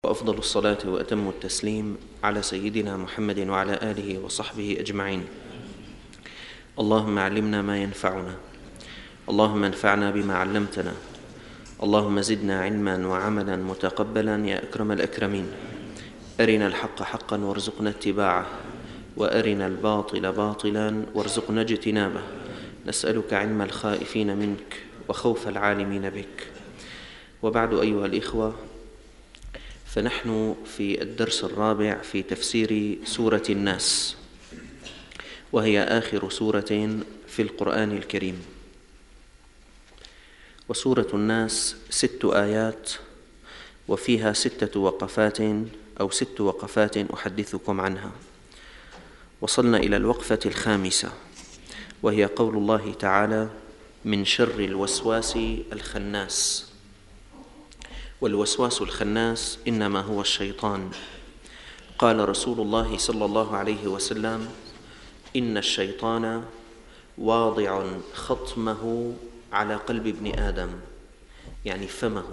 وأفضل الصلاة وأتم التسليم على سيدنا محمد وعلى آله وصحبه أجمعين. اللهم علمنا ما ينفعنا، اللهم انفعنا بما علمتنا، اللهم زدنا علما وعملا متقبلا يا أكرم الأكرمين. أرنا الحق حقا وارزقنا اتباعه، وأرنا الباطل باطلا وارزقنا اجتنابه. نسألك علم الخائفين منك وخوف العالمين بك. وبعد أيها الإخوة، فنحن في الدرس الرابع في تفسير سورة الناس، وهي آخر سورة في القرآن الكريم. وسورة الناس 6 آيات، وفيها 6 وقفات أو 6 وقفات أحدثكم عنها. وصلنا إلى الوقفة الخامسة، وهي قول الله تعالى: من شر الوسواس الخناس. والوسواس الخناس إنما هو الشيطان. قال رسول الله صلى الله عليه وسلم: إن الشيطان واضع خطمه على قلب ابن آدم، يعني فمه،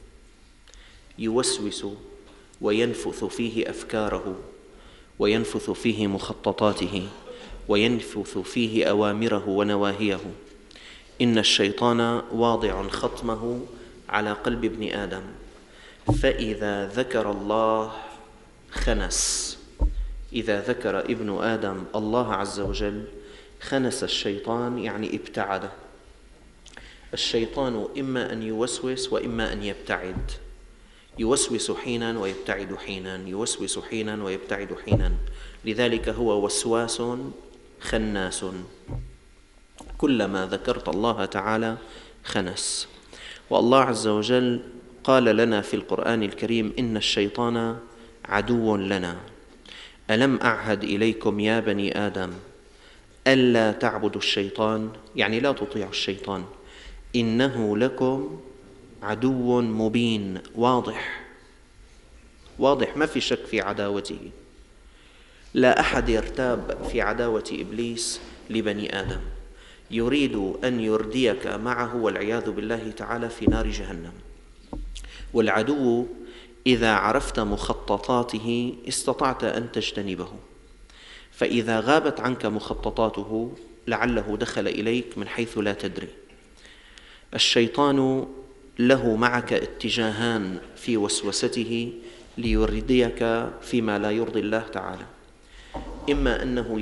يوسوس وينفث فيه أفكاره، وينفث فيه مخططاته، وينفث فيه أوامره ونواهيه. إن الشيطان واضع خطمه على قلب ابن آدم، فإذا ذكر الله خنس. إذا ذكر ابن آدم الله عز وجل خنس الشيطان، يعني ابتعد. الشيطان إما أن يوسوس وإما أن يبتعد، يوسوس حينا ويبتعد حينا، يوسوس حينا ويبتعد حينا. لذلك هو وسواس خناس، كلما ذكرت الله تعالى خنس. والله عز وجل قال لنا في القرآن الكريم: إن الشيطان عدو لنا، ألم أعهد إليكم يا بني آدم ألا تعبدوا الشيطان، يعني لا تطيعوا الشيطان، إنه لكم عدو مبين. واضح ما في شك في عداوته. لا أحد يرتاب في عداوة إبليس لبني آدم، يريد أن يرديك معه والعياذ بالله تعالى في نار جهنم. والعدو إذا عرفت مخططاته استطعت أن تجتنبه، فإذا غابت عنك مخططاته لعله دخل إليك من حيث لا تدري. الشيطان له معك اتجاهان في وسوسته ليرديك فيما لا يرضي الله تعالى: إما أنه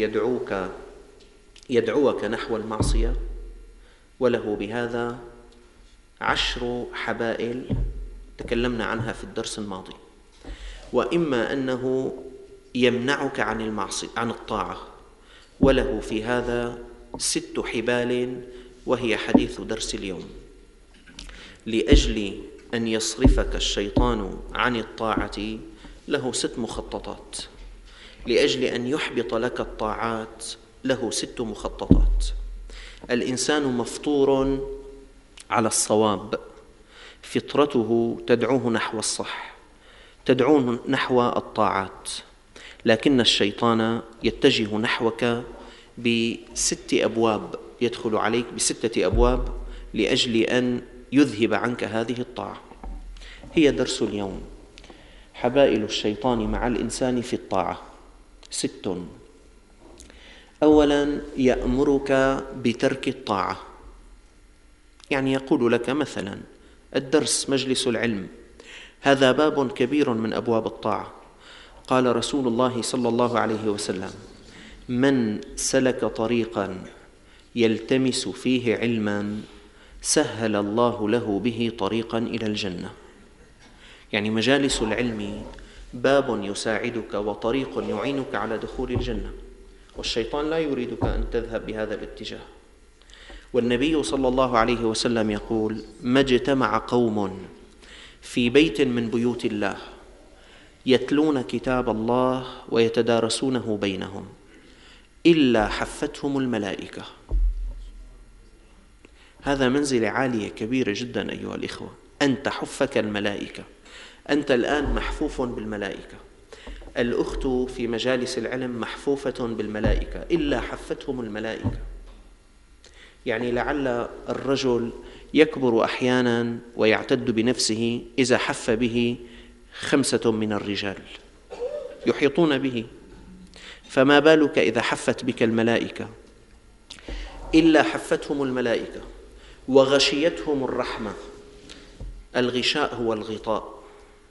يدعوك نحو المعصية، وله بهذا 10 حبائل تكلمنا عنها في الدرس الماضي، وإما أنه يمنعك عن المعصية، عن الطاعة، وله في هذا 6 حبال، وهي حديث درس اليوم. لأجل أن يصرفك الشيطان عن الطاعة له 6 مخططات، لأجل أن يحبط لك الطاعات له 6 مخططات. الإنسان مفطور على الصواب، فطرته تدعوه نحو الصح، تدعوه نحو الطاعات، لكن الشيطان يتجه نحوك ب6 أبواب، يدخل عليك ب6 أبواب لأجل أن يذهب عنك هذه الطاعة. هي درس اليوم: حبائل الشيطان مع الإنسان في الطاعة 6. أولاً، يأمرك بترك الطاعة، يعني يقول لك مثلاً: الدرس، مجلس العلم، هذا باب كبير من أبواب الطاعة. قال رسول الله صلى الله عليه وسلم: من سلك طريقاً يلتمس فيه علماً سهل الله له به طريقاً إلى الجنة. يعني مجالس العلم باب يساعدك وطريق يعينك على دخول الجنة، والشيطان لا يريدك أن تذهب بهذا الاتجاه. والنبي صلى الله عليه وسلم يقول: ما اجتمع قوم في بيت من بيوت الله يتلون كتاب الله ويتدارسونه بينهم إلا حفتهم الملائكة. هذا منزلة عالية كبيرة جدا أيها الإخوة، أن تحفك الملائكة. أنت الآن محفوف بالملائكة، الأخت في مجالس العلم محفوفة بالملائكة، إلا حفتهم الملائكة. يعني لعل الرجل يكبر أحيانا ويعتد بنفسه إذا حف به 5 من الرجال يحيطون به، فما بالك إذا حفت بك الملائكة؟ إلا حفتهم الملائكة وغشيتهم الرحمة. الغشاء هو الغطاء.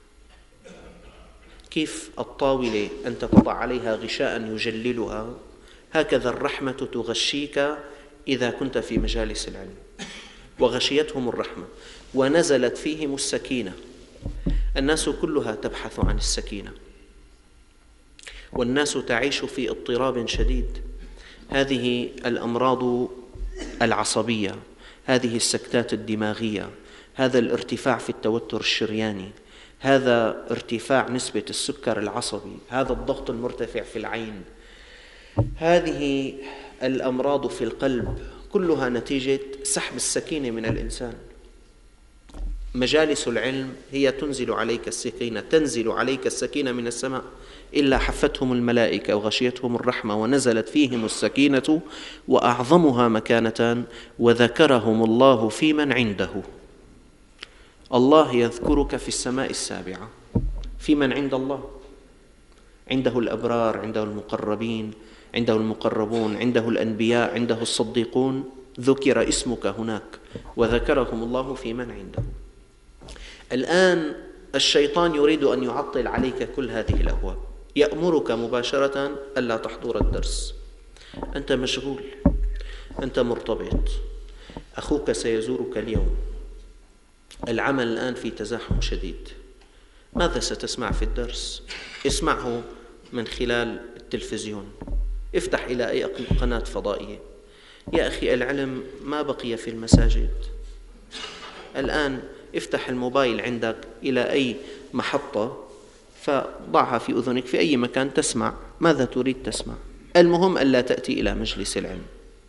كيف الطاولة أنت تضع عليها غشاء يجللها، هكذا الرحمة تغشيك إذا كنت في مجالس العلم. وغشيتهم الرحمة ونزلت فيهم السكينة. الناس كلها تبحث عن السكينة، والناس تعيش في اضطراب شديد. هذه الأمراض العصبية، هذه السكتات الدماغية، هذا الارتفاع في التوتر الشرياني، هذا ارتفاع نسبة السكر العصبي، هذا الضغط المرتفع في العين، هذه الأمراض في القلب، كلها نتيجة سحب السكينة من الإنسان. مجالس العلم هي تنزل عليك السكينة من السماء. إلا حفتهم الملائكة وغشيتهم الرحمة ونزلت فيهم السكينة وأعظمها مكانة وذكرهم الله في من عنده. الله يذكرك في السماء السابعة في من عند الله، عنده الأبرار، عنده المقربين، عنده المقربون، عنده الأنبياء، عنده الصديقون، ذكر اسمك هناك وذكرهم الله في من عنده. الآن الشيطان يريد أن يعطل عليك كل هذه الأبواب، يأمرك مباشرة ألا تحضر الدرس. أنت مشغول، أنت مرتبط، أخوك سيزورك اليوم، العمل الآن في تزاحم شديد. ماذا ستسمع في الدرس؟ اسمعه من خلال التلفزيون، افتح إلى أي قناة فضائية. يا أخي العلم ما بقي في المساجد. الآن افتح الموبايل عندك إلى أي محطة فضعها في أذنك في أي مكان تسمع ماذا تريد تسمع. المهم ألا تأتي إلى مجلس العلم.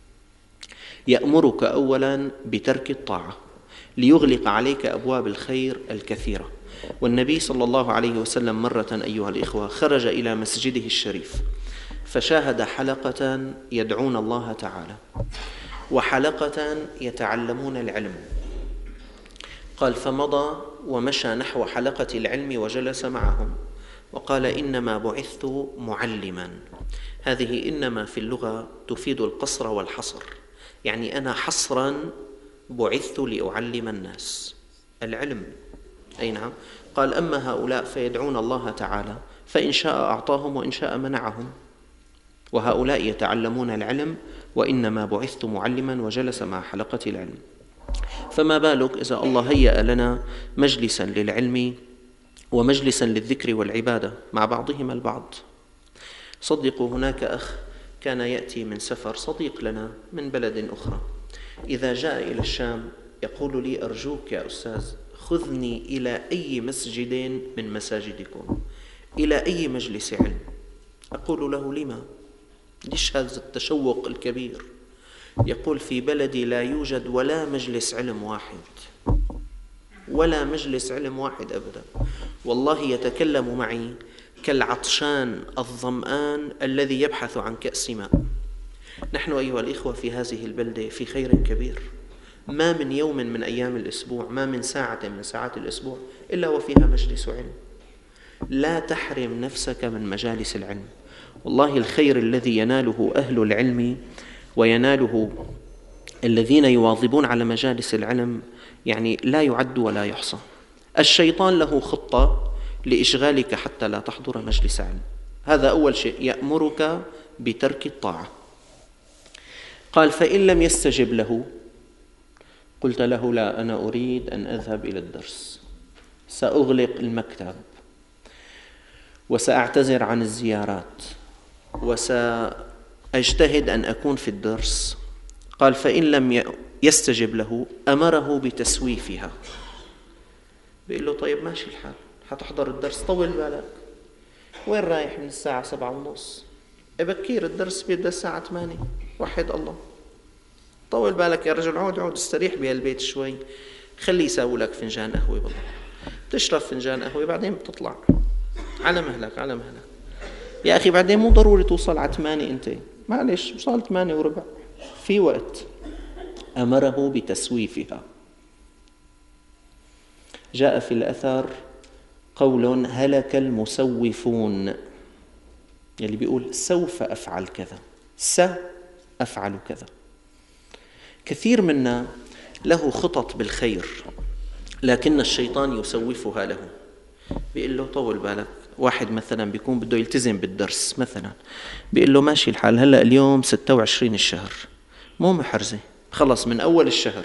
يأمرك أولا بترك الطاعة ليغلق عليك أبواب الخير الكثيرة. والنبي صلى الله عليه وسلم مرة أيها الإخوة خرج إلى مسجده الشريف فشاهد حلقة يدعون الله تعالى وحلقة يتعلمون العلم. قال فمضى ومشى نحو حلقة العلم وجلس معهم وقال إنما بعثت معلما. هذه إنما في اللغة تفيد القصر والحصر، يعني أنا حصرا بعثت لأعلم الناس العلم. أي نعم. قال أما هؤلاء فيدعون الله تعالى فإن شاء أعطاهم وإن شاء منعهم، وهؤلاء يتعلمون العلم وإنما بعثت معلما، وجلس مع حلقة العلم. فما بالك إذا الله هيأ لنا مجلسا للعلم ومجلسا للذكر والعبادة مع بعضهما البعض. صدقوا هناك أخ كان يأتي من سفر، صديق لنا من بلد أخرى، إذا جاء إلى الشام يقول لي أرجوك يا أستاذ خذني إلى أي مسجد من مساجدكم، إلى أي مجلس علم. أقول له لما؟ ليش هذا التشوق الكبير؟ يقول في بلدي لا يوجد ولا مجلس علم واحد، ولا مجلس علم واحد أبدا. والله يتكلم معي كالعطشان الظمآن الذي يبحث عن كأس ماء. نحن أيها الإخوة في هذه البلدة في خير كبير، ما من يوم من أيام الأسبوع، ما من ساعة من ساعات الأسبوع إلا وفيها مجلس علم. لا تحرم نفسك من مجالس العلم. والله الخير الذي يناله أهل العلم ويناله الذين يواظبون على مجالس العلم يعني لا يعد ولا يحصى. الشيطان له خطة لإشغالك حتى لا تحضر مجلس علم. هذا أول شيء، يأمرك بترك الطاعة. قال فإن لم يستجب له قلت له لا، أنا أريد أن أذهب إلى الدرس، سأغلق المكتب وسأعتذر عن الزيارات وسأجتهد أن أكون في الدرس. قال فإن لم يستجب له أمره بتسويفها. بيقول له طيب ماشي الحال، حتحضر الدرس، طول بالك، وين رايح من الساعة 7:30؟ بكير الدرس بيبدأ الساعة 8. وحد الله، طول بالك يا رجل، عود استريح بهالبيت شوي، خليه يساوي لك فنجان قهوة، بالله تشرب فنجان قهوة بعدين بتطلع على مهلك على مهلك. يا أخي بعدين مو ضروري توصل على 8، أنت معلش وصل 8:15 في وقت. أمره بتسويفها. جاء في الأثر قول هلك المسوفون، يلي بيقول سوف أفعل كذا، سأفعل كذا. كثير منا له خطط بالخير لكن الشيطان يسوفها له، بيقول له طول بالك. واحد مثلا بيكون بده يلتزم بالدرس مثلا، بيقول له ماشي الحال، هلأ اليوم 26 الشهر، مو محرزة، خلص من أول الشهر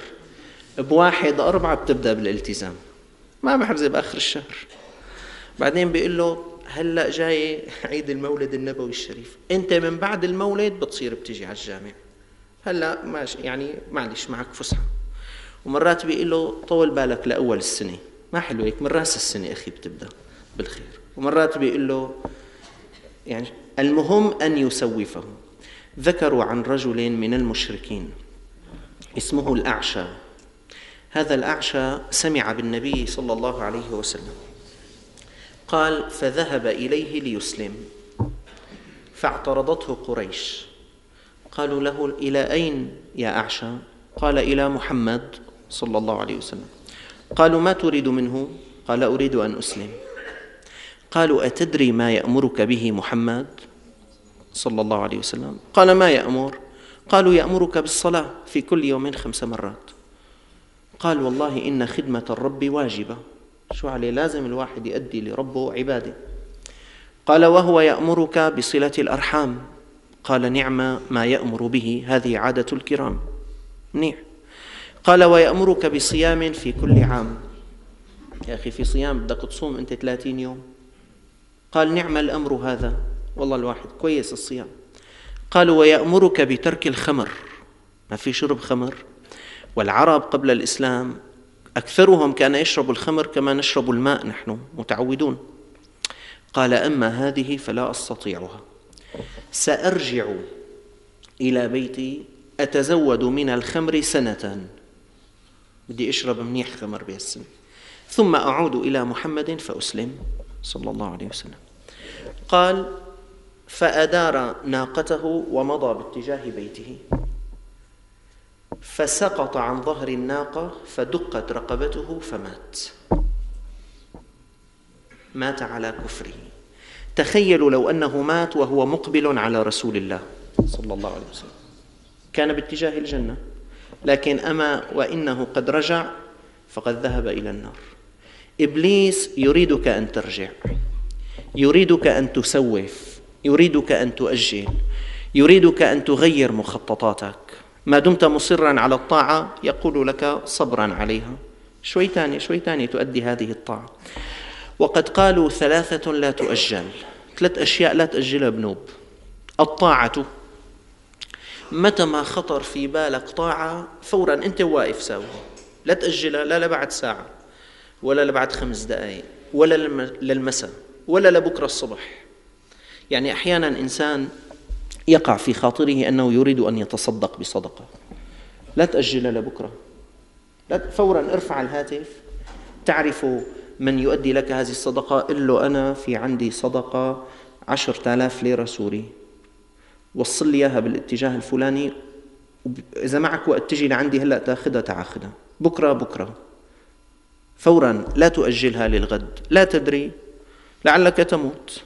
ب1/4 بتبدأ بالالتزام، ما محرزة بآخر الشهر. بعدين بيقول له هلأ جاي عيد المولد النبوي الشريف، انت من بعد المولد بتصير بتجي على الجامع، هلأ ماشي يعني معلش معك فسحة. ومرات بيقول له طول بالك لأول السنة، ما حلو هيك، من رأس السنة أخي بتبدأ بالخير. ومرات بيقول له يعني المهم أن يسوفه. ذكروا عن رجل من المشركين اسمه الأعشى. هذا الأعشى سمع بالنبي صلى الله عليه وسلم، قال فذهب إليه ليسلم، فاعترضته قريش، قالوا له إلى أين يا أعشى؟ قال إلى محمد صلى الله عليه وسلم. قالوا ما تريد منه؟ قال أريد أن أسلم. قالوا أتدري ما يأمرك به محمد صلى الله عليه وسلم؟ قال ما يأمر؟ قالوا يأمرك بالصلاة في كل يوم 5 مرات. قال والله إن خدمة الرب واجبة، شو عليه، لازم الواحد يؤدي لربه عبادة. قال وهو يأمرك بصلة الأرحام. قال نعم ما يأمر به، هذه عادة الكرام، منيح. قال ويأمرك بصيام في كل عام. يا أخي في صيام بدك تصوم أنت 30 يوم. قال نعم الأمر هذا، والله الواحد كويس الصيام. قالوا ويأمرك بترك الخمر، ما في شرب خمر. والعرب قبل الإسلام أكثرهم كان يشرب الخمر كما نشرب الماء، نحن متعودون. قال أما هذه فلا أستطيعها، سأرجع إلى بيتي أتزود من الخمر سنة، بدي أشرب منيح خمر بهالسنة، ثم أعود إلى محمد فأسلم صلى الله عليه وسلم. قال فأدار ناقته ومضى باتجاه بيته، فسقط عن ظهر الناقة فدقت رقبته فمات، مات على كفره. تخيلوا لو أنه مات وهو مقبل على رسول الله صلى الله عليه وسلم، كان باتجاه الجنة، لكن أما وإنه قد رجع فقد ذهب إلى النار. إبليس يريدك أن ترجع، يريدك أن تسوف، يريدك أن تؤجل، يريدك أن تغير مخططاتك. ما دمت مصرا على الطاعة يقول لك صبرا عليها، شوي تاني تؤدي هذه الطاعة. وقد قالوا 3 لا تؤجل، 3 أشياء لا تأجلها بنوب. الطاعة، متى ما خطر في بالك طاعة فورا أنت واقف ساويها، لا تأجلها، لا لبعد ساعة ولا لبعد 5 دقائق ولا للمساء ولا لبكرة الصبح. يعني أحيانا إنسان يقع في خاطره أنه يريد أن يتصدق بصدقة، لا تأجلها لبكرة، لا، فورا ارفع الهاتف، تعرف من يؤدي لك هذه الصدقة، قل له أنا في عندي صدقة 10,000 ليرة سوري، وصل لي إياها بالاتجاه الفلاني، إذا معك وقت تجي لعندي هلأ تأخذها تعاخذها، بكرة فورا، لا تؤجلها للغد. لا تدري، لعلك تموت،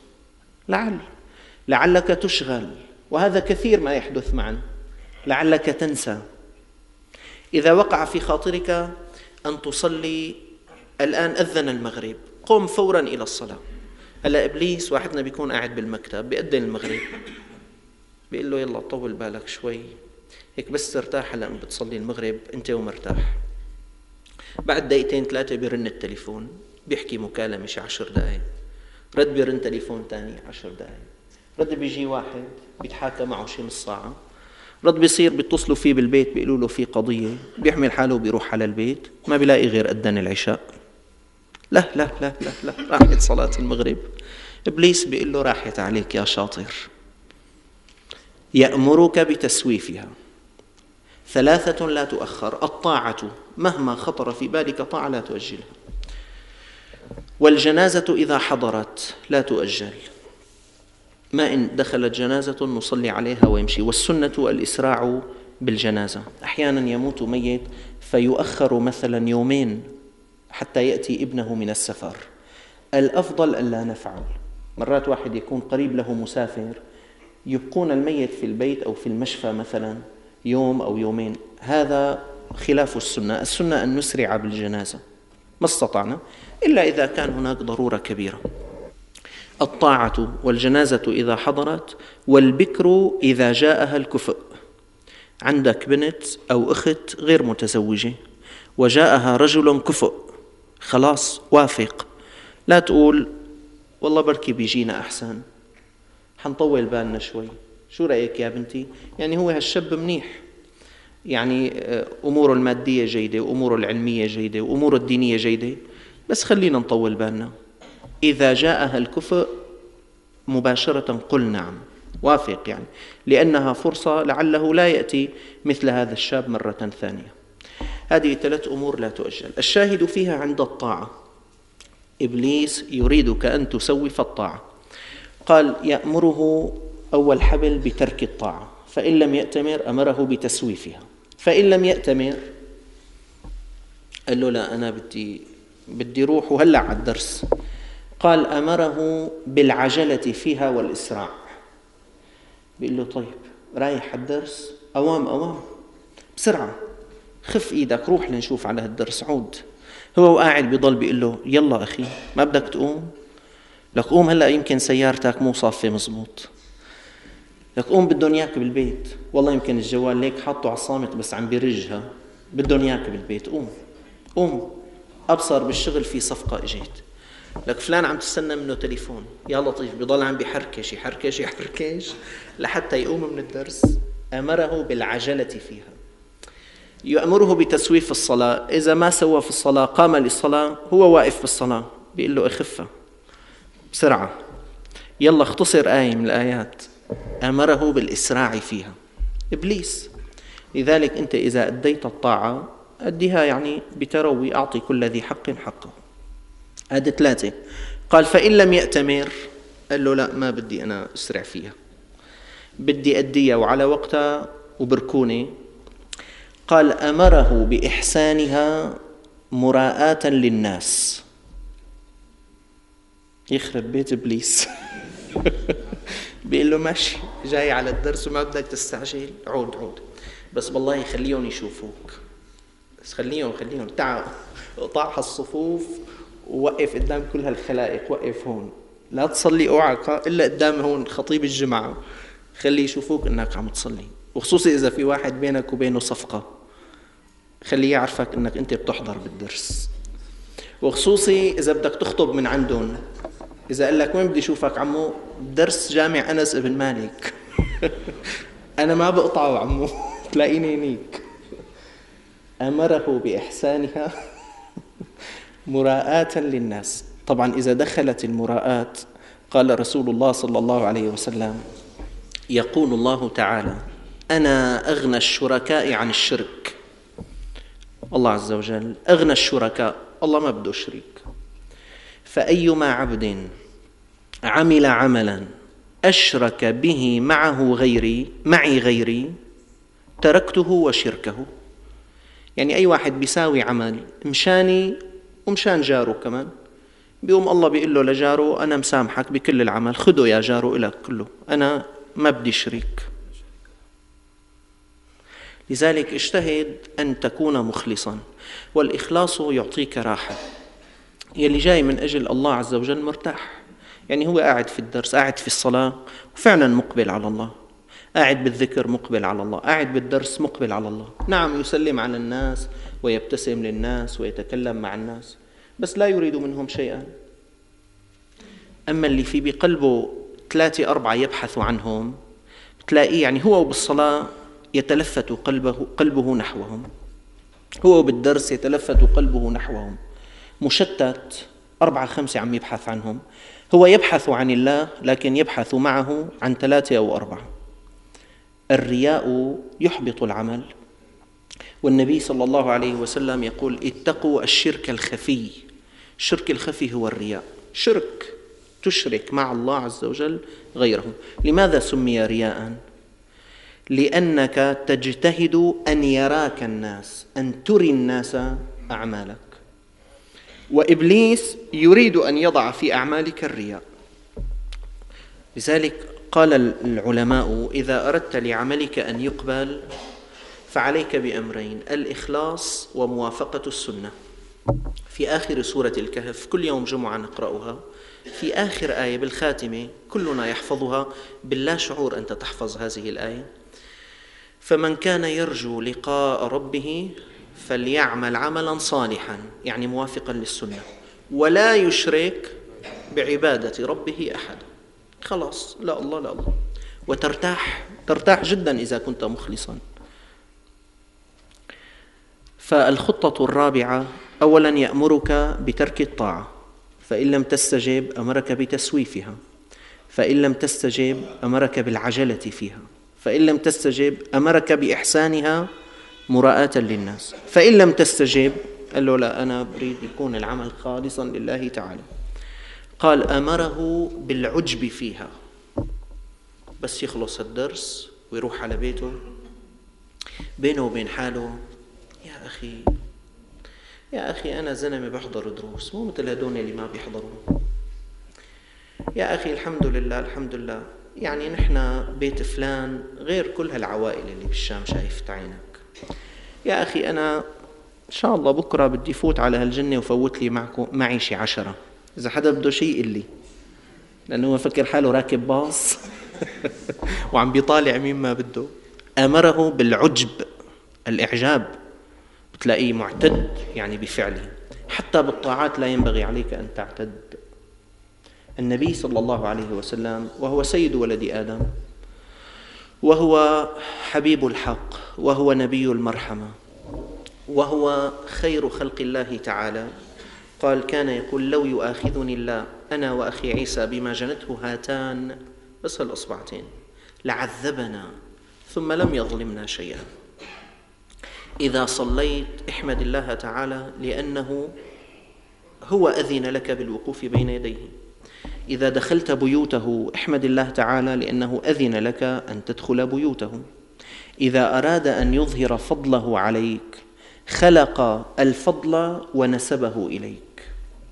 لعلك تشغل، وهذا كثير ما يحدث معنا، لعلك تنسى. إذا وقع في خاطرك أن تصلي الآن، أذن المغرب، قم فورا إلى الصلاة. هلا إبليس واحدنا بيكون قاعد بالمكتب بيأذن المغرب، بيقول له يلا طول بالك شوي هيك بس ترتاح، هلا بتصلي المغرب أنت ومرتاح. بعد 2-3 بيرن التليفون، بيحكي مكالمة شي 10 دقائق، رد بيرن تليفون تاني 10 دقائق، رد بيجي واحد بيتحاكى معه شي نص ساعة، رد بيصير بيتصلوا فيه بالبيت بيقولوا له في قضية، بيحمل حاله وبيروح على البيت ما بيلاقي غير أذان العشاء. لا راحت صلاة المغرب. إبليس بيقول له راحت عليك يا شاطر، يأمرك بتسويفها. 3 لا تؤخر، الطاعة مهما خطر في بالك طاعة لا تؤجلها، والجنازة إذا حضرت لا تؤجل، ما إن دخلت جنازة نصلي عليها ويمشي. والسنة الإسراع بالجنازة، أحيانا يموت ميت فيؤخر مثلا 2 يوم حتى يأتي ابنه من السفر، الأفضل ألا نفعل. مرات واحد يكون قريب له مسافر، يبقون الميت في البيت أو في المشفى مثلا يوم أو يومين، هذا خلاف السنة. السنة أن نسرع بالجنازة ما استطعنا، إلا إذا كان هناك ضرورة كبيرة. الطاعة والجنازة إذا حضرت، والبكر إذا جاءها الكفء. عندك بنت أو أخت غير متزوجة وجاءها رجل كفء، خلاص وافق، لا تقول والله بركي بيجينا أحسن، حنطول بالنا شوي، شو رأيك يا بنتي؟ يعني هو هالشاب منيح، يعني أموره المادية جيدة وأموره العلمية جيدة وأموره الدينية جيدة، بس خلينا نطول بالنا. إذا جاءها الكفء مباشرة قل نعم، وافق، يعني لأنها فرصة لعله لا يأتي مثل هذا الشاب مرة ثانية. هذه 3 أمور لا تؤجل. الشاهد فيها عند الطاعة، إبليس يريدك أن تسوف الطاعة. قال يأمره أول حبل بترك الطاعة، فإن لم يأتمر أمره بتسويفها. فإن لم يأتمر قال له لا أنا بدي روح وهلع على الدرس. قال أمره بالعجلة فيها والإسراع، بيقول له طيب رايح الدرس، أوام بسرعة، خف إيدك روح لنشوف على هالدرس، عود. هو قاعد بيضل بيقول له يلا أخي ما بدك تقوم؟ لك قوم هلأ يمكن سيارتك مو صافة مزبوط، لك قوم بدهم إياك بالبيت، والله يمكن الجوال ليك حاطه على الصامت بس عم بيرجها، بدهم إياك بالبيت، قوم أبصر بالشغل في صفقة إجيت، لك فلان عم تستنى منه تليفون، يا لطيف بيضل عم بيحركش لحتى يقوم من الدرس. أمره بالعجلة فيها. يأمره بتسويف الصلاة، إذا ما سوى في الصلاة قام للصلاة، هو واقف بالصلاة بيقول له اخفة بسرعة، يلا اختصر آية من الآيات. أمره بالإسراع فيها إبليس. لذلك أنت إذا أديت الطاعة أديها يعني بتروي، أعطي كل ذي حق حقه. هذه 3. قال فإن لم يأتمر، قال له لا ما بدي أنا أسرع فيها، بدي أديها وعلى وقتها وبركوني. قال أمره بإحسانها مراءة للناس. يخرب بيت إبليس بيقول له ماشي جاي على الدرس وما بدك تستعجل، عود بس والله خليهم يشوفوك، بس خليهم تعال اقطع الصفوف ووقف قدام كل هالخلائق، وقف هون لا تصلي اوعك الا قدام هون خطيب الجمعة، خلي يشوفوك انك عم تصلي، وخصوصي اذا في واحد بينك وبينه صفقة خليه يعرفك انك انت بتحضر بالدرس، وخصوصي اذا بدك تخطب من عندهم، إذا قال لك وين بدي أشوفك عمو؟ درس جامع أنس ابن مالك أنا ما بقطعه عمو تلاقيني هنيك. أمره بإحسانها مراءة للناس. طبعا إذا دخلت المراءات، قال رسول الله صلى الله عليه وسلم يقول الله تعالى أنا أغنى الشركاء عن الشرك. الله عز وجل أغنى الشركاء، الله ما بده شريك. فأيما عبد عمل عملا أشرك به معي غيري تركته وشركه. يعني أي واحد بيساوي عمل مشاني ومشان جاره كمان، بيقوم الله بيقول له لجاره أنا مسامحك بكل العمل، خده يا جاره إلك كله، أنا ما بدي شريك. لذلك اجتهد أن تكون مخلصا، والإخلاص يعطيك راحة. يلي جاي من أجل الله عز وجل مرتاح، يعني هو قاعد في الدرس، قاعد في الصلاة وفعلا مقبل على الله، قاعد بالذكر مقبل على الله، قاعد بالدرس مقبل على الله. نعم يسلم على الناس ويبتسم للناس ويتكلم مع الناس، بس لا يريد منهم شيئا. أما اللي في بقلبه 3-4 يبحث عنهم، تلاقيه يعني هو بالصلاة يتلفت قلبه نحوهم، هو بالدرس يتلفت قلبه نحوهم، مشتت 4-5 عم يبحث عنهم. هو يبحث عن الله لكن يبحث معه عن 3 أو 4. الرياء يحبط العمل، والنبي صلى الله عليه وسلم يقول اتقوا الشرك الخفي. الشرك الخفي هو الرياء، شرك تشرك مع الله عز وجل غيره. لماذا سمي رياء؟ لأنك تجتهد أن يراك الناس، أن تري الناس أعمالك. وإبليس يريد أن يضع في أعمالك الرياء. لذلك قال العلماء: إذا أردت لعملك أن يقبل فعليك بأمرين: الإخلاص وموافقة السنة. في آخر سورة الكهف، كل يوم جمعة نقرأها، في آخر آية بالخاتمة كلنا يحفظها باللا شعور، أنت تحفظ هذه الآية: فمن كان يرجو لقاء ربه فليعمل عملا صالحا، يعني موافقا للسنة، ولا يشرك بعبادة ربه أحدا. خلاص، لا الله لا الله، وترتاح جدا إذا كنت مخلصا. فالخطة الرابعة: أولا يأمرك بترك الطاعة، فإن لم تستجب أمرك بتسويفها، فإن لم تستجب أمرك بالعجلة فيها، فإن لم تستجب أمرك بإحسانها مراءة للناس، فإن لم تستجب قال له: لا، أنا أريد يكون العمل خالصا لله تعالى. قال: أمره بالعجب فيها، بس يخلص الدرس ويروح على بيته بينه وبين حاله: يا أخي أنا زلمة بحضر دروس، مو مثل هدول اللي ما بيحضروا. يا أخي الحمد لله، يعني نحن بيت فلان غير كل هالعوائل اللي بالشام شايفت عينك. يا أخي أنا إن شاء الله بكرة بدي فوت على هالجنة وفوت لي معي شي 10، إذا حدا بده شيء يقول لي، لأنه هو فكر حاله راكب باص وعم بيطالع مين ما بده. أمره بالعجب، الإعجاب، بتلاقيه معتد يعني بفعله. حتى بالطاعات لا ينبغي عليك أن تعتد. النبي صلى الله عليه وسلم وهو سيد ولد آدم، وهو حبيب الحق، وهو نبي المرحمة، وهو خير خلق الله تعالى، قال: كان يقول: لو يؤاخذني الله أنا وأخي عيسى بما جنته هاتان، بس الأصبعتين، لعذبنا ثم لم يظلمنا شيئا. إذا صليت احمد الله تعالى لأنه هو أذن لك بالوقوف بين يديه. إذا دخلت بيوته احمد الله تعالى لأنه أذن لك أن تدخل بيوته. إذا أراد أن يظهر فضله عليك خلق الفضل ونسبه إليك.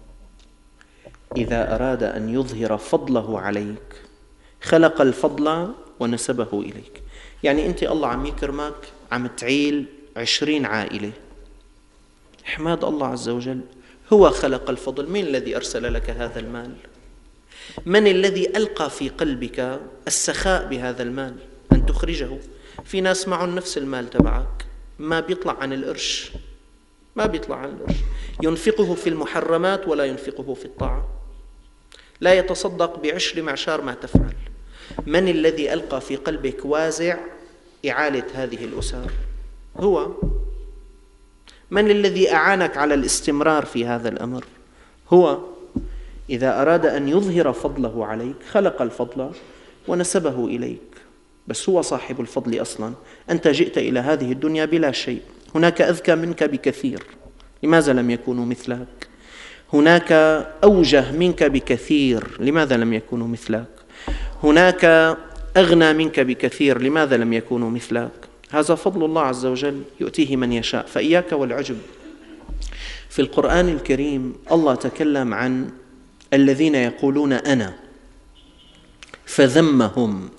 إذا أراد أن يظهر فضله عليك خلق الفضل ونسبه إليك. يعني أنت الله عم يكرمك، عم تعيل 20 عائلة، احمد الله عز وجل، هو خلق الفضل. من الذي أرسل لك هذا المال؟ من الذي ألقى في قلبك السخاء بهذا المال أن تخرجه؟ في ناس معهم نفس المال تبعك ما بيطلع عن القرش، ينفقه في المحرمات ولا ينفقه في الطاعة، لا يتصدق بعشر معشار ما تفعل. من الذي ألقى في قلبك وازع إعالة هذه الأسر؟ هو. من الذي أعانك على الاستمرار في هذا الأمر؟ هو. إذا أراد أن يظهر فضله عليك خلق الفضل ونسبه إليك، بس هو صاحب الفضل أصلا. أنت جئت إلى هذه الدنيا بلا شيء، هناك أذكى منك بكثير، لماذا لم يكونوا مثلك؟ هناك أوجه منك بكثير، لماذا لم يكونوا مثلك؟ هناك أغنى منك بكثير، لماذا لم يكونوا مثلك؟ هذا فضل الله عز وجل يؤتيه من يشاء. فإياك والعجب. في القرآن الكريم الله تكلم عن الذين يقولون أنا، فذمهم.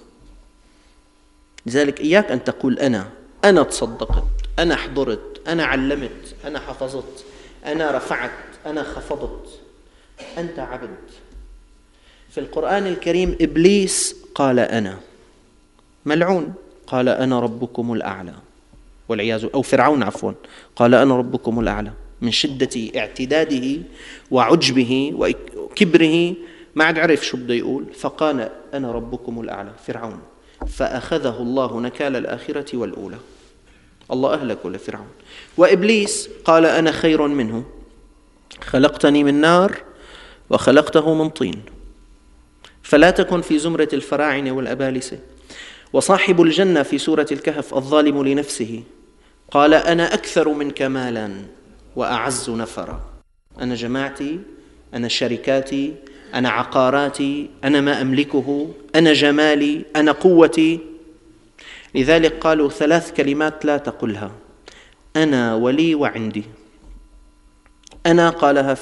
لذلك إياك أن تقول أنا تصدقت، أنا حضرت، أنا علمت، أنا حفظت، أنا رفعت، أنا خفضت. أنت عبد. في القرآن الكريم إبليس قال أنا، ملعون، قال أنا ربكم الأعلى والعياذ، أو فرعون عفوا، قال أنا ربكم الأعلى، من شدة اعتداده وعجبه وكبره ما عاد عرف شو بده يقول، فقال أنا ربكم الأعلى فرعون، فأخذه الله نكال الآخرة والأولى. الله أهلك لفرعون. وإبليس قال أنا خير منه، خلقتني من نار وخلقته من طين. فلا تكن في زمرة الفراعنة والأبالسة. وصاحب الجنة في سورة الكهف الظالم لنفسه قال أنا أكثر منك مالا وأعز نفرا. أنا جماعتي، أنا شركاتي، أنا عقاراتي، أنا ما أملكه، أنا جمالي، أنا قوتي. لذلك قالوا 3 كلمات لا تقلها: أنا ولي وعندي. أنا قالها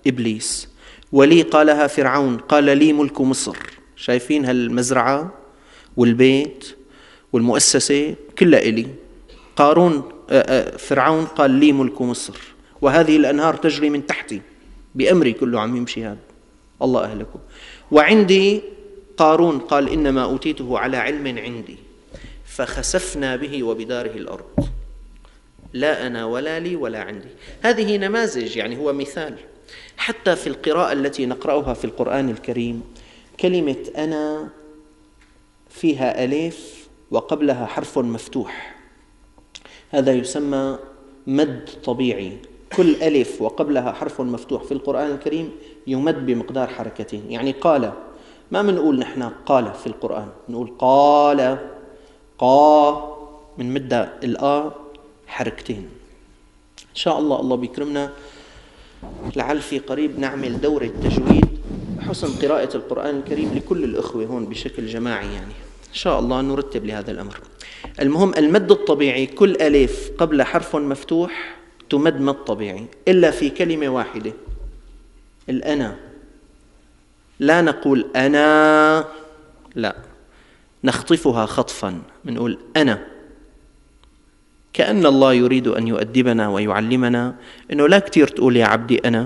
إبليس، ولي قالها فرعون، قال لي ملك مصر. شايفين هالمزرعة والبيت والمؤسسة كلها إلي. قارون فرعون قال لي ملك مصر، وهذه الأنهار تجري من تحتي بأمري، كله عم يمشي هذا، الله أهلكه. وعندي قارون قال إنما أوتيته على علم عندي، فخسفنا به وبداره الأرض، لا أنا ولا لي ولا عندي. هذه نماذج، يعني هو مثال. حتى في القراءة التي نقرأها في القرآن الكريم كلمة أنا فيها ألف وقبلها حرف مفتوح، هذا يسمى مد طبيعي. كل ألف وقبلها حرف مفتوح في القرآن الكريم يمد بمقدار حركتين. يعني قال، ما منقول نحن قال في القرآن، نقول قال، قا، من مد الآ حركتين. إن شاء الله الله بيكرمنا، لعل في قريب نعمل دورة تجويد حسن قراءة القرآن الكريم لكل الأخوة هون بشكل جماعي، يعني إن شاء الله نرتب لهذا الأمر. المهم المد الطبيعي كل ألف قبل حرف مفتوح تمد مد طبيعي، إلا في كلمة واحدة، الأنا. لا نقول أنا، لا، نخطفها خطفا، نقول أنا، كأن الله يريد أن يؤدبنا ويعلمنا أنه لا كتير تقول يا عبدي أنا،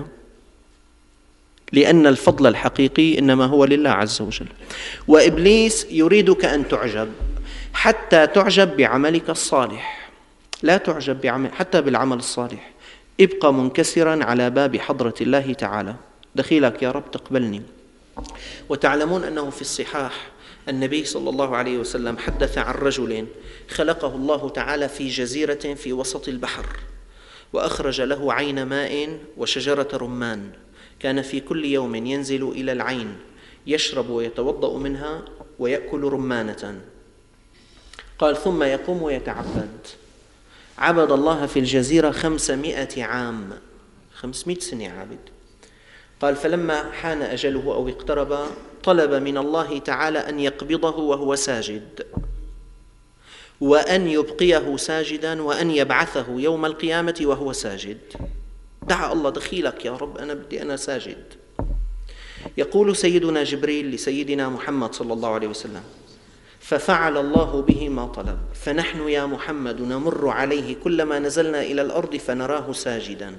لأن الفضل الحقيقي إنما هو لله عز وجل. وإبليس يريدك أن تعجب، حتى تعجب بعملك الصالح، لا تعجب بعمل حتى بالعمل الصالح. ابقى منكسرا على باب حضرة الله تعالى، دخيلك يا رب تقبلني. وتعلمون أنه في الصحاح النبي صلى الله عليه وسلم حدث عن رجل خلقه الله تعالى في جزيرة في وسط البحر، وأخرج له عين ماء وشجرة رمان، كان في كل يوم ينزل إلى العين يشرب ويتوضأ منها ويأكل رمانة. قال ثم يقوم ويتعبد. عبد الله في الجزيرة 500 عام، 500 سنة عابد. قال فلما حان أجله أو اقترب طلب من الله تعالى أن يقبضه وهو ساجد، وأن يبقيه ساجدا، وأن يبعثه يوم القيامة وهو ساجد. دعا الله دخيلك يا رب، أنا بدي أنا ساجد. يقول سيدنا جبريل لسيدنا محمد صلى الله عليه وسلم ففعل الله به ما طلب، فنحن يا محمد نمر عليه كلما نزلنا إلى الأرض فنراه ساجدا.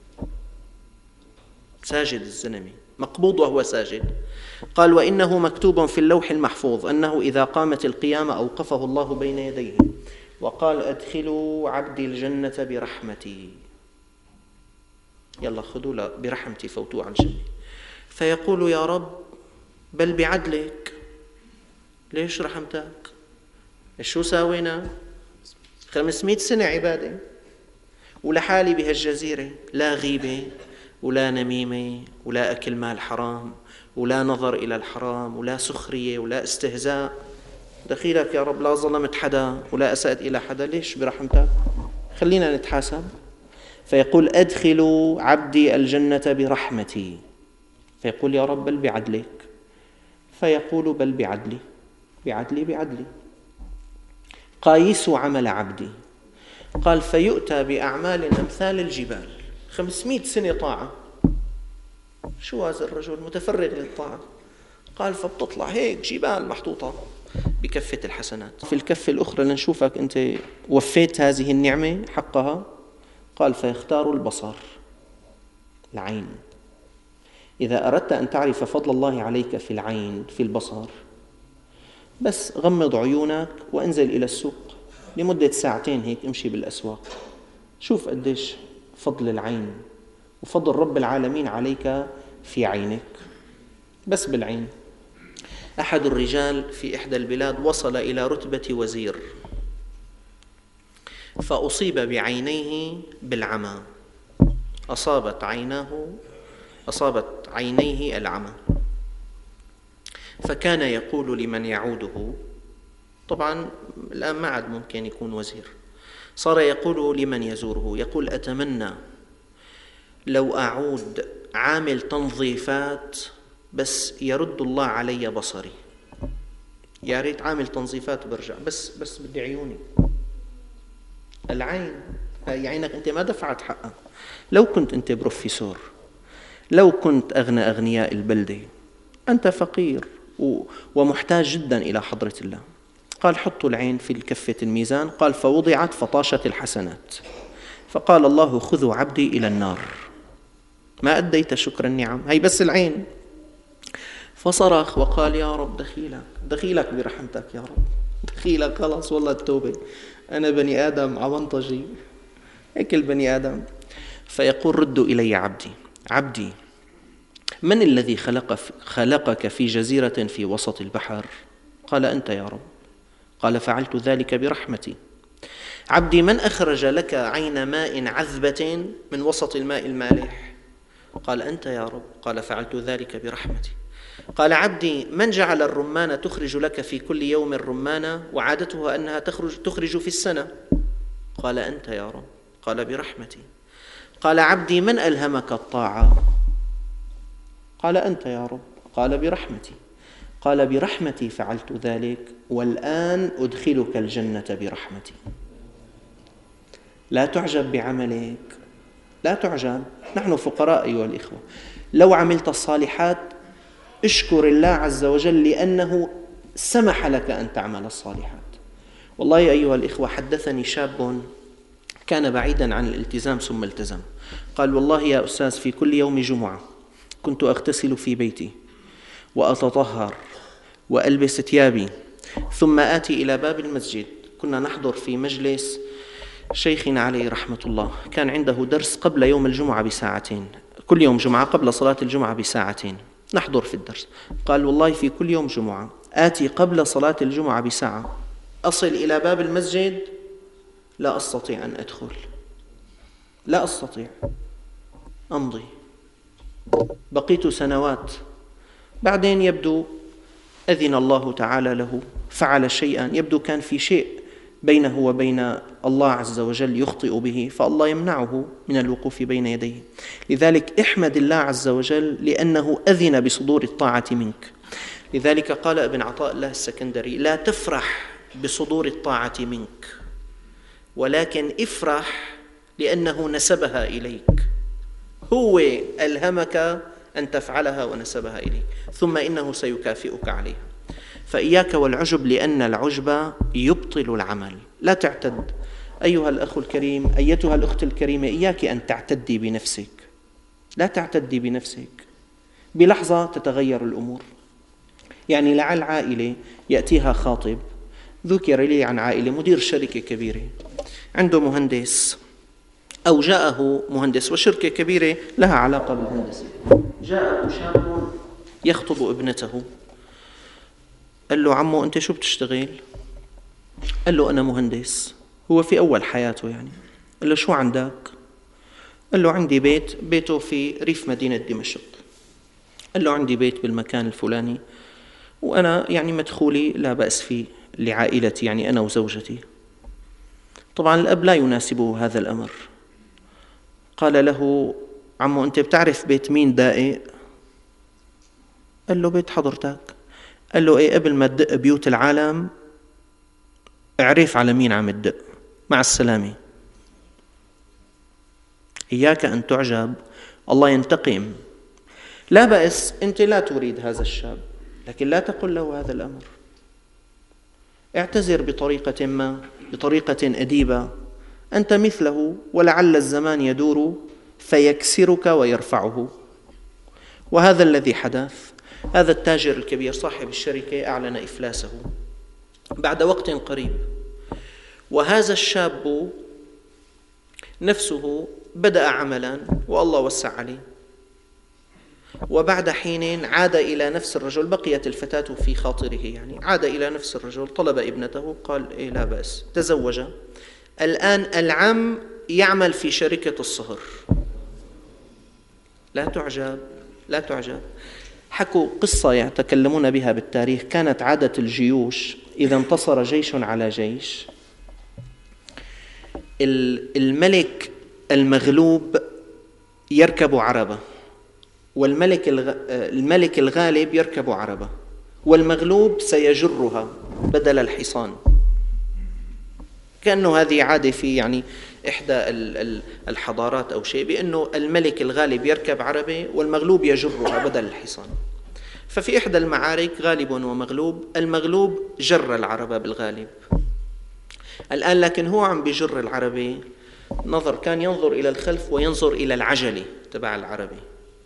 ساجد الزلمة، مقبوض وهو ساجد. قال وإنه مكتوب في اللوح المحفوظ أنه إذا قامت القيامة أوقفه الله بين يديه وقال أدخلوا عبدي الجنة برحمتي، يلا خذوا برحمتي فوتوا على الجنة. فيقول يا رب بل بعدلك، ليش رحمتك؟ شو ساوينا؟ 500 سنة عبادة ولحالي بهالجزيرة، لا غيبة ولا نميمة ولا أكل مال حرام ولا نظر إلى الحرام ولا سخرية ولا استهزاء. دخيلك يا رب لا ظلمت حدا ولا أسأت إلى حدا، ليش برحمتك؟ خلينا نتحاسب. فيقول أدخلوا عبدي الجنة برحمتي، فيقول يا رب بل بعدلك، فيقول بل بعدلي، بعدلي بعدلي. قايسوا عمل عبدي. قال فيؤتى بأعمال أمثال الجبال، 500 سنة طاعة، شو هذا الرجل متفرغ للطاعة. قال فبتطلع هيك جبال محطوطة بكفة الحسنات، في الكفة الأخرى لنشوفك أنت وفيت هذه النعمة حقها. قال فيختار البصر، العين. إذا أردت أن تعرف فضل الله عليك في العين في البصر، بس غمض عيونك وانزل إلى السوق لمدة 2 ساعة هيك، امشي بالأسواق، شوف قديش فضل العين وفضل رب العالمين عليك في عينك، بس بالعين. أحد الرجال في إحدى البلاد وصل إلى رتبة وزير، فأصيب بعينيه بالعمى، أصابت عينيه العمى. فكان يقول لمن يعوده، طبعا الآن ما عاد ممكن يكون وزير، صار يقول لمن يزوره، يقول أتمنى لو أعود عامل تنظيفات بس يرد الله علي بصري، يا ريت عامل تنظيفات برجع، بس بدي عيوني. العين هي عينك أنت ما دفعت حقها. لو كنت أنت بروفيسور لو كنت أغنى أغنياء البلدة، أنت فقير ومحتاج جدا إلى حضرة الله. قال حطوا العين في كفة الميزان، قال فوضعت فطاشت الحسنات، فقال الله خذوا عبدي إلى النار، ما أديت شكر النعم، هي بس العين. فصرخ وقال يا رب دخيلك برحمتك يا رب، دخيلك، خلاص والله التوبة، أنا بني آدم عونطجي هيك البني آدم. فيقول ردوا إلي عبدي من الذي خلقك في جزيرة في وسط البحر؟ قال أنت يا رب. قال فعلت ذلك برحمتي. عبدي من أخرج لك عين ماء عذبة من وسط الماء المالح؟ قال أنت يا رب. قال فعلت ذلك برحمتي. قال عبدي من جعل الرمانة تخرج لك في كل يوم رمانة وعادتها أنها تخرج في السنة؟ قال أنت يا رب. قال برحمتي. قال عبدي من ألهمك الطاعة؟ قال أنت يا رب. قال برحمتي. قال برحمتي فعلت ذلك، والآن أدخلك الجنة برحمتي. لا تعجب بعملك، لا تعجب، نحن فقراء أيها الإخوة. لو عملت الصالحات اشكر الله عز وجل لأنه سمح لك أن تعمل الصالحات. والله أيها الإخوة حدثني شاب كان بعيدا عن الالتزام ثم التزم، قال والله يا أستاذ في كل يوم جمعة كنت أغتسل في بيتي وأتطهر وألبس ثيابي ثم آتي إلى باب المسجد. كنا نحضر في مجلس شيخنا عليه رحمة الله، كان عنده درس قبل يوم الجمعة بساعتين، كل يوم جمعة قبل صلاة الجمعة بساعتين نحضر في الدرس. قال والله في كل يوم جمعة آتي قبل صلاة الجمعة بساعة، أصل إلى باب المسجد لا أستطيع أن أدخل، لا أستطيع، أمضي. بقيت سنوات، بعدين يبدو أذن الله تعالى له، فعل شيئا، يبدو كان في شيء بينه وبين الله عز وجل يخطئ به، فالله يمنعه من الوقوف بين يديه. لذلك احمد الله عز وجل لأنه أذن بصدور الطاعة منك. لذلك قال ابن عطاء الله السكندري لا تفرح بصدور الطاعة منك، ولكن افرح لأنه نسبها إليك، هو ألهمك أن تفعلها ونسبها إليك، ثم إنه سيكافئك عليها. فإياك والعجب لأن العجب يبطل العمل. لا تعتد أيها الأخ الكريم، أيتها الأخت الكريمة، إياك أن تعتدي بنفسك، لا تعتدي بنفسك، بلحظة تتغير الأمور. يعني لعل عائلة يأتيها خاطب، ذكر لي عن عائلة مدير شركة كبيرة عنده مهندس، أو جاءه مهندس وشركة كبيرة لها علاقة بالهندسة، جاءه شاب يخطب ابنته، قال له عمو أنت شو بتشتغل؟ قال له أنا مهندس، هو في أول حياته يعني. قال له شو عندك؟ قال له عندي بيته في ريف مدينة دمشق. قال له عندي بيت بالمكان الفلاني، وأنا يعني مدخولي لا بأس فيه لعائلتي، يعني أنا وزوجتي. طبعا الأب لا يناسبه هذا الأمر. قال له عمو أنت بتعرف بيت مين دائق؟ قال له بيت حضرتك. قال له إيه، قبل ما تدق بيوت العالم اعرف على مين عم تدق، مع السلامة. إياك أن تعجب، الله ينتقم. لا بأس، أنت لا تريد هذا الشاب، لكن لا تقل له هذا الأمر. اعتذر بطريقة ما، بطريقة أديبة، أنت مثله، ولعل الزمان يدور فيكسرك ويرفعه. وهذا الذي حدث. هذا التاجر الكبير صاحب الشركة أعلن إفلاسه بعد وقت قريب، وهذا الشاب نفسه بدأ عملا والله وسع عليه، وبعد حين عاد إلى نفس الرجل، بقيت الفتاة في خاطره، يعني عاد إلى نفس الرجل، طلب ابنته، قال إيه لا بأس، تزوج. الآن العم يعمل في شركة الصهر. لا تعجب، لا تعجب. حكوا قصة يتكلمون بها بالتاريخ، كانت عادة الجيوش إذا انتصر جيش على جيش، الملك المغلوب يركب عربة، والملك الغالب يركب عربة، والمغلوب سيجرها بدل الحصان. كأنه هذه عادة في يعني إحدى الحضارات أو شيء، بأنه الملك الغالب يركب عربة والمغلوب يجرها بدل الحصان. ففي إحدى المعارك غالب ومغلوب، المغلوب جر العربة بالغالب. الآن لكن هو عم بيجر العربة، كان ينظر إلى الخلف وينظر إلى العجلة تبع العربة،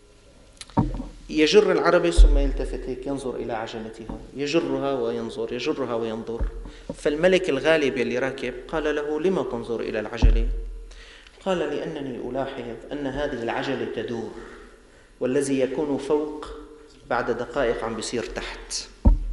يجر العربة ثم يلتفت هيك ينظر إلى عجلتها، يجرها وينظر، يجرها وينظر. فالملك الغالب يلي راكب قال له: لما تنظر إلى العجلة؟ قال: لأنني ألاحظ أن هذه العجلة تدور، والذي يكون فوق بعد دقائق عم بيصير تحت.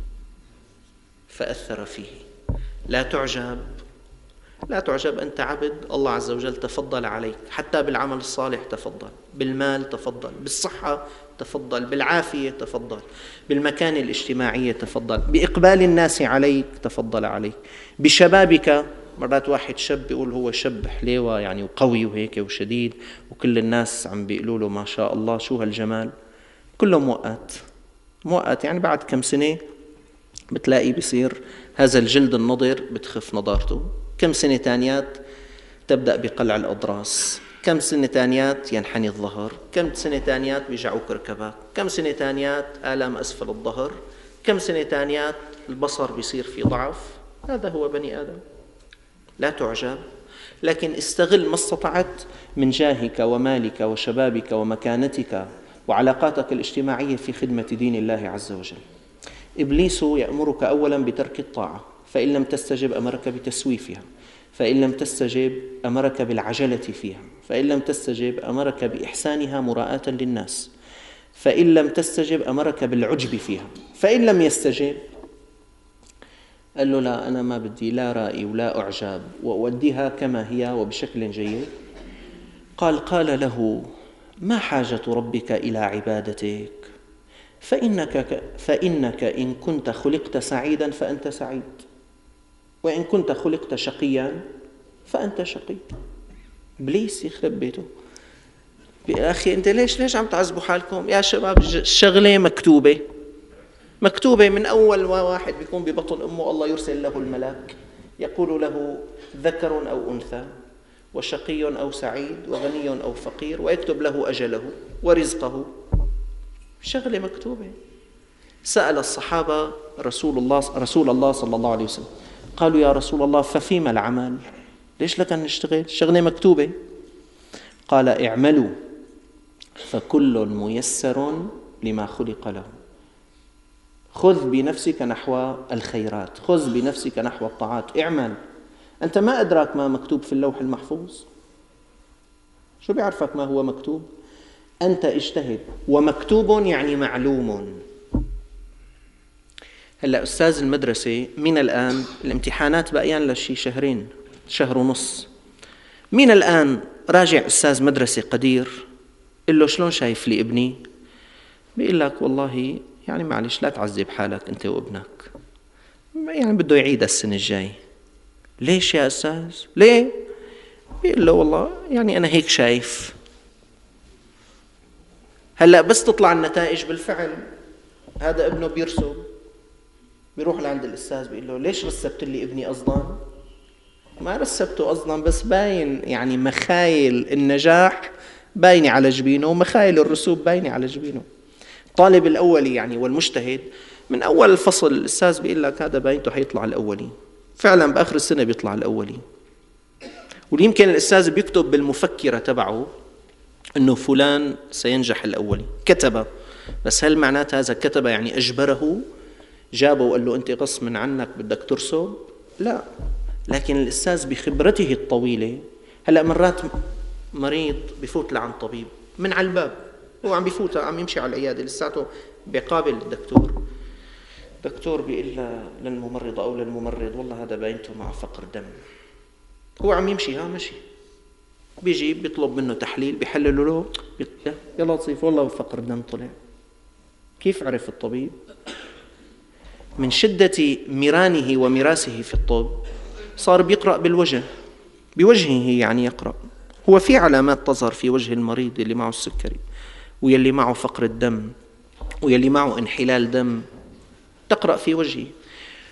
فأثر فيه. لا تعجب أنت عبد الله عز وجل تفضل عليك، حتى بالعمل الصالح تفضل، بالمال تفضل، بالصحة تفضل، بالعافية تفضل، بالمكانة الاجتماعية تفضل، بإقبال الناس عليك تفضل عليك، بشبابك. مرات واحد شاب بيقول هو شاب حليوة يعني وقوي وهيك وشديد، وكل الناس عم بيقولوا له ما شاء الله شو هالجمال، كله مؤقت يعني بعد كم سنة بتلاقي بيصير هذا الجلد النضر بتخف نضارته، كم سنة تانيات تبدأ بقلع الأضراس، كم سنة تانيات ينحني الظهر، كم سنة تانيات بيجعوك ركبك، كم سنة تانيات آلام أسفل الظهر، كم سنة تانيات البصر بيصير في ضعف. هذا هو بني آدم. لا تعجب، لكن استغل ما استطعت من جاهك ومالك وشبابك ومكانتك وعلاقاتك الاجتماعية في خدمة دين الله عز وجل. إبليس يأمرك أولا بترك الطاعة، فإن لم تستجب أمرك بتسويفها، فإن لم تستجب أمرك بالعجلة فيها، فإن لم تستجب أمرك بإحسانها مراءة للناس، فإن لم تستجب أمرك بالعجب فيها، فإن لم يستجب قال له: لا، أنا ما بدي لا رأي ولا أعجاب، وأوديها كما هي وبشكل جيد. قال له: ما حاجة ربك إلى عبادتك؟ فإنك إن كنت خلقت سعيدا فأنت سعيد، وإن كنت خلقت شقيا فأنت شقي. إبليس يخرب بيته. يا أخي أنت ليش عم تعذبوا حالكم يا شباب؟ الشغلة مكتوبة من أول واحد بيكون ببطن أمه الله يرسل له الملاك يقول له ذكر أو أنثى، وشقي أو سعيد، وغني أو فقير، ويكتب له أجله ورزقه. شغلة مكتوبة. سأل الصحابة رسول الله صلى الله عليه وسلم، قالوا: يا رسول الله ففيما العمل؟ ليش لك أن نشتغل؟ شغلة مكتوبة. قال: اعملوا فكل ميسر لما خلق له. خذ بنفسك نحو الخيرات، خذ بنفسك نحو الطاعات، اعمل. أنت ما أدراك ما مكتوب في اللوح المحفوظ؟ شو بيعرفك ما هو مكتوب؟ أنت اجتهد. ومكتوب يعني معلوم. هلأ أستاذ المدرسة من الآن الامتحانات بقيان لشي شهرين، شهر ونص، من الآن راجع أستاذ مدرسة قدير قل له: شلون شايف لي ابني؟ بيقول لك: والله يعني معلش لا تعذب حالك أنت وابنك، يعني بده يعيد السنة الجاي. ليش يا أستاذ؟ ليه؟ بيقول له: والله يعني أنا هيك شايف. هلأ بس تطلع النتائج بالفعل هذا ابنه بيرسب، بيروح لعند الأستاذ بيقول له: ليش رسبت لي ابني قصداً؟ ما رسبته قصداً، بس باين يعني مخايل النجاح باينة على جبينه، ومخايل الرسوب باينة على جبينه. طالب الأولي يعني والمجتهد من أول الفصل الأستاذ بيقول لك هذا باينته حيطلع الأولي، فعلا بآخر السنة بيطلع الأولي. ويمكن الأستاذ بيكتب بالمفكرة تبعه أنه فلان سينجح الأولي، كتبه، بس هل معنات هذا كتبه يعني أجبره، جابه وقال له أنت غصب عنك بدك ترسب؟ لا، لكن الأستاذ بخبرته الطويلة. هلأ مرات مريض بفوت لعند طبيب من على الباب، هو عم بفوت عم يمشي على العيادة لساته بيقابل الدكتور بيقول للممرضة أو للممرض: والله هذا باينته مع فقر دم. هو عم يمشي مشي، بيجي بيطلب منه تحليل، بيحلله له، يا لطيف والله فقر دم طلع. كيف عرف الطبيب؟ من شدة مرانه ومراسه في الطب صار بيقرأ بوجهه يعني يقرأ. هو في علامات تظهر في وجه المريض اللي معه السكري، ويلي معه فقر الدم، ويلي معه انحلال دم، تقرأ في وجهه.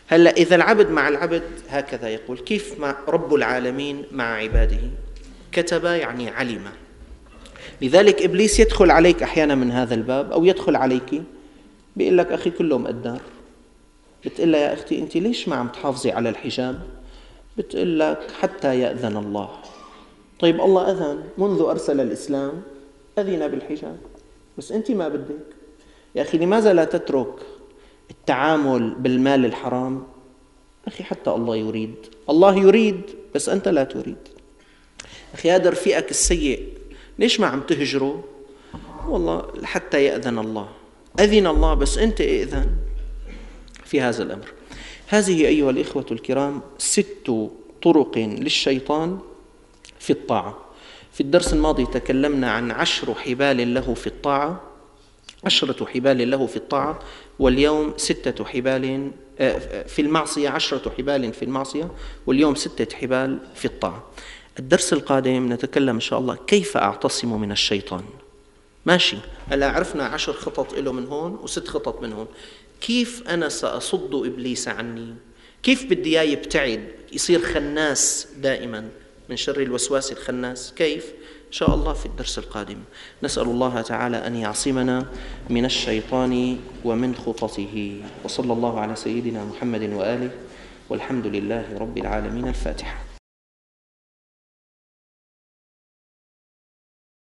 هلأ إذا العبد مع العبد هكذا يقول، كيف مع رب العالمين مع عباده؟ كتب يعني علم. لذلك إبليس يدخل عليك أحيانا من هذا الباب، أو يدخل عليك بيقول لك أخي كلهم قدار. بتقول لها يا أختي أنت ليش ما عم تحافظي على الحجاب؟ بتقول لك حتى يأذن الله. طيب الله أذن منذ أرسل الإسلام، أذن بالحجاب، بس أنت ما بدك. يا أخي لماذا لا تترك التعامل بالمال الحرام؟ أخي حتى الله يريد، الله يريد بس أنت لا تريد. أخي هذا رفيقك السيء ليش ما عم تهجره؟ والله حتى يأذن الله. أذن الله بس أنت إذن في هذا الأمر. هذه أيها الإخوة الكرام 6 طرق للشيطان في الطاعة. في الدرس الماضي تكلمنا عن 10 حبال له في الطاعة، 10 حبال له في الطاعة، واليوم 6 حبال في المعصية، 10 حبال في المعصية، واليوم 6 حبال في الطاعة. الدرس القادم نتكلم إن شاء الله كيف أعتصم من الشيطان. ماشي، هلا عرفنا 10 خطط له من هون و6 خطط من هون. كيف أنا سأصد إبليس عني؟ كيف بدي إياه يبتعد، يصير خناس دائما من شر الوسواس الخناس؟ كيف؟ إن شاء الله في الدرس القادم. نسأل الله تعالى أن يعصمنا من الشيطان ومن خططه. وصلى الله على سيدنا محمد وآله، والحمد لله رب العالمين. الفاتحة.